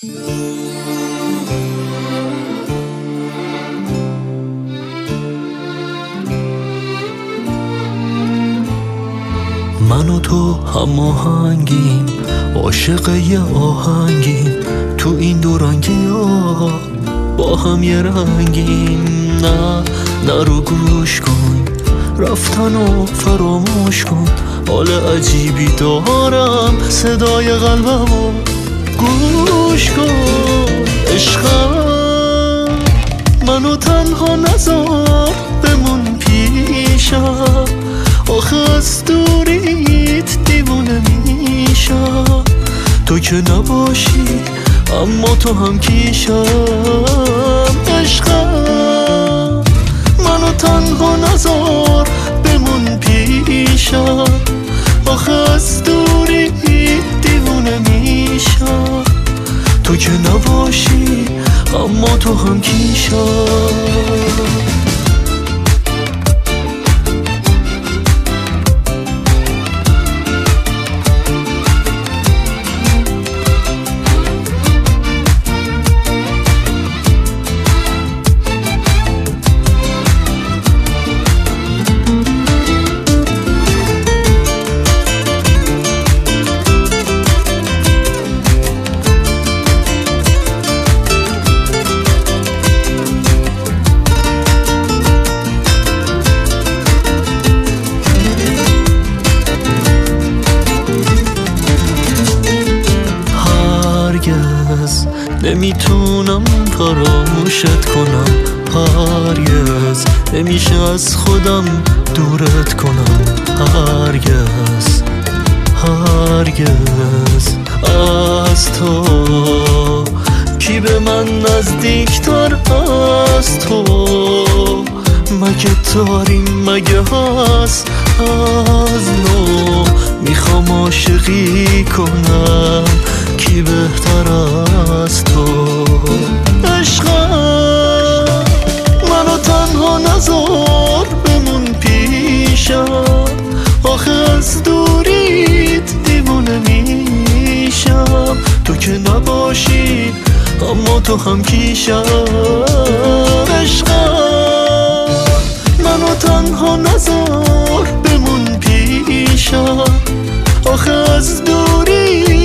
من و تو هماهنگیم، عاشق یه آهنگیم، تو این دورانگی ها با هم یه رنگیم. نه رو گوش کن، رفتن و فراموش کن، حال عجیبی دارم، صدای قلبمو گوش کن. عشقم منو تنها نذار، بمون پیشم، آخه از دوریت دیوونه میشم. تو که نباشی اما تو هم کیشم. عشقم منو تنها نذار، بمون پیشم، آخه از دوریت دیوونه میشم. تو که نباشی اما تو هم کیشم. نمیتونم فراموشت کنم، هرگز نمیشه از خودم دورت کنم، هرگز از تو کی به من نزدیکتر از تو؟ مگه داریم مگه هست از نو؟ میخوام عاشقی کنم، کی بهتر از تو؟ عشقم منو تنها نذار، بمون پیشم، آخه از دوریت دیوونه میشم. تو که نباشی اما تو هم کیشم. عشقم منو تنها نذار، بمون پیشم، آخه از دوریت